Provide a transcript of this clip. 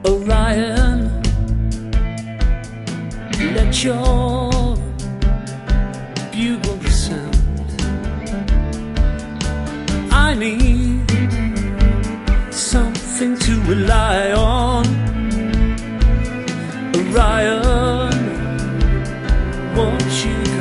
Orion, let your bugle sound. I need something to rely on. Orion, won't you